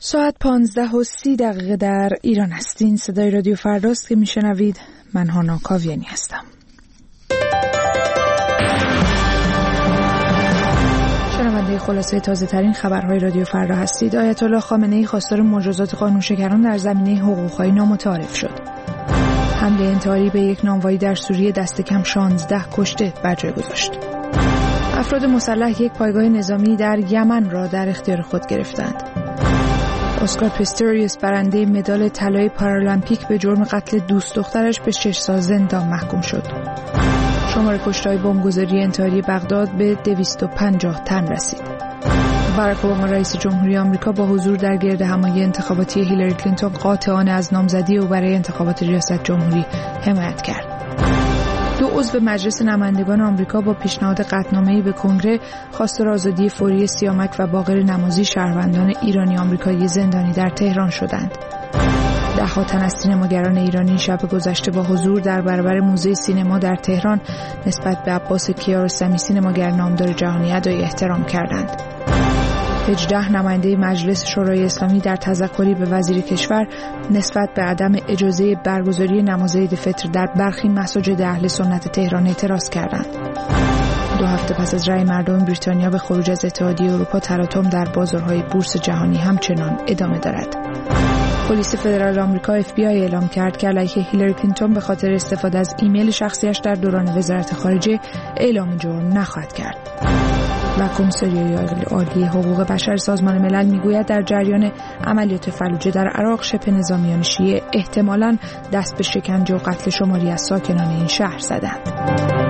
ساعت 15:30 در ایران هستین. صدای رادیو فرداست که میشنوید. من هانا کاویانی هستم. شنونده خلاصه تازه ترین خبرهای رادیو فردا هستید. آیت الله خامنه‌ای خواستار مجازات قانونشکنان در زمینه حقوق‌های نامتعارف شد. حمله انتحاری به یک نانوایی در سوریه دست کم 16 کشته بر جای گذاشت. افراد مسلح یک پایگاه نظامی در یمن را در اختیار خود گرفتند. اسکار پیستوریوس برنده مدال طلای پارالمپیک به جرم قتل دوست دخترش به 6 سال زندان محکوم شد. شمار کشته‌های بمبگذاری انتحاری بغداد به 250 تن رسید. باراک اوباما رئیس جمهوری آمریکا با حضور در گرد همایی انتخاباتی هیلاری کلینتون قاطعانه از نامزدی او برای انتخابات ریاست جمهوری حمایت کرد. 2 عضو مجلس نمایندگان آمریکا با پیشنهاد قطعنامه‌ای به کنگره خواستار آزادی فوری سیامک و باقر نمازی شهروندان ایرانی آمریکایی زندانی در تهران شدند. ده‌ها تن از سینماگران ایرانی شب گذشته با حضور در برابر موزه سینما در تهران نسبت به عباس کیارستمی سینماگر نامدار جهانی ادای احترام کردند. 18 نماینده مجلس شورای اسلامی در تذکری به وزیر کشور نسبت به عدم اجازه برگزاری نماز عید فطر در برخی مساجد اهل سنت تهران اعتراض کردند. 2 هفته پس از رأی مردم بریتانیا به خروج از اتحادیه اروپا، تلاطم در بازارهای بورس جهانی همچنان ادامه دارد. پلیس فدرال آمریکا FBI اعلام کرد که علیه هیلاری کلینتون به خاطر استفاده از ایمیل شخصیش در دوران وزارت خارجه اعلام جرم نخواهد کرد. و کمیساریای عالی حقوق بشر سازمان ملل میگوید در جریان عملیات فلوجه در عراق شبه نظامیان شیعه احتمالاً دست به شکنجه و قتل شماری از ساکنان این شهر زدند.